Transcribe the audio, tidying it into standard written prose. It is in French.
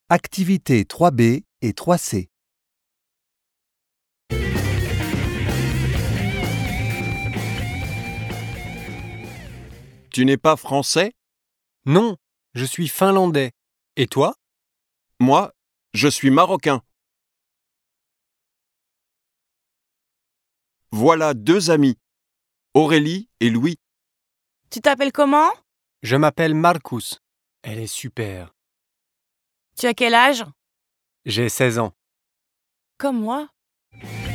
Activités 3B et 3C. Tu n'es pas français? Non, je suis finlandais. Et toi? Moi, je suis marocain. Voilà deux amis, Aurélie et Louis. Tu t'appelles comment? Je m'appelle Marcus. Elle est super. Tu as quel âge? J'ai 16 ans. Comme moi.